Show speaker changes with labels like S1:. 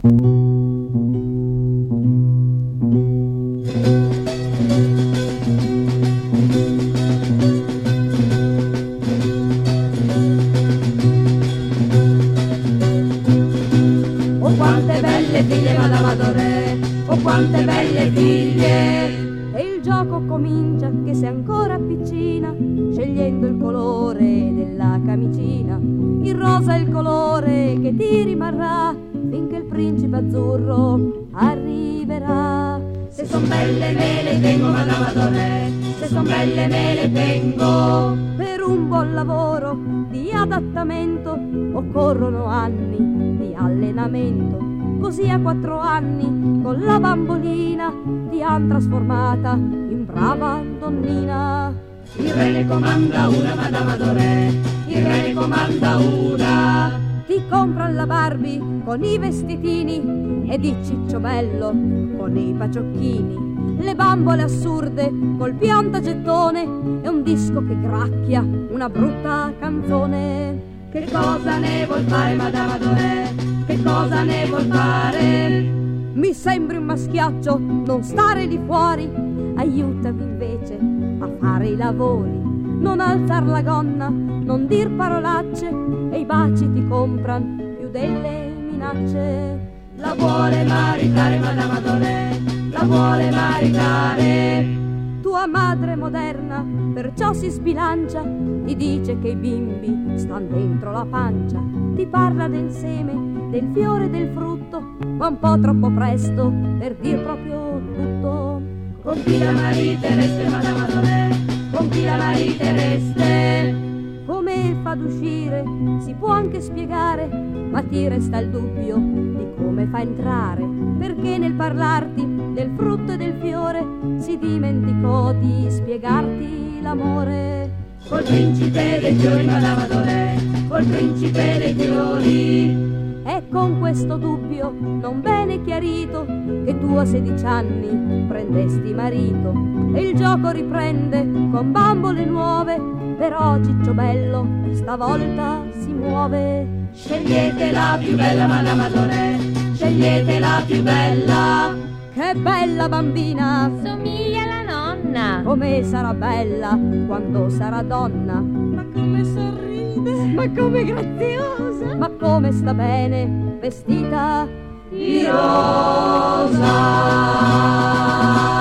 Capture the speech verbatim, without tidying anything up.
S1: Quante belle figlie Madame Adoré, oh quante belle figlie.
S2: E il gioco comincia che sei ancora piccina, scegliendo il colore della camicina. Il rosa è il colore che ti rimarrà finché il principe azzurro arriverà.
S1: Se son belle me le tengo Madame Adoré, se son belle me le tengo.
S2: Per un buon lavoro di adattamento occorrono anni di allenamento. Così a quattro anni con la bambolina ti han trasformata in brava donnina.
S1: Il re ne comanda una Madame Adoré, il re ne comanda una.
S2: Ti compran la Barbie con i vestitini ed il cicciobello con i paciocchini. Le bambole assurde col piantagettone e un disco che gracchia una brutta canzone.
S1: Che cosa ne vuol fare Madame Adoré? Che cosa ne vuol fare?
S2: Mi sembri un maschiaccio, non stare lì fuori. Aiutami invece a fare i lavori. Non alzar la gonna, non dir parolacce, e i baci ti compran più delle minacce.
S1: La vuole maritare Madame Adoré, la vuole maritare.
S2: Tua madre moderna perciò si sbilancia, ti dice che i bimbi stan dentro la pancia. Ti parla del seme, del fiore, del frutto, ma un po' troppo presto per dir proprio tutto.
S1: Con chi la maritereste Madame Adoré, con chi la maritereste?
S2: Come fa ad uscire si può anche spiegare, ma ti resta il dubbio di come fa a entrare, perché nel parlarti del frutto e del fiore si dimenticò di spiegarti l'amore.
S1: Col principe dei fiori Madame Adoré, col principe dei fiori.
S2: È con questo dubbio non bene chiarito che tu a sedici anni prendesti marito. E il gioco riprende con bambole nuove, però Cicciobello stavolta si muove.
S1: Scegliete la più bella Madame Adoré, scegliete la più bella.
S2: Che bella bambina,
S3: somiglia alla nonna.
S2: Come sarà bella quando sarà donna.
S3: Ma come sorride,
S2: ma come graziosa, ma come sta bene vestita
S1: di rosa.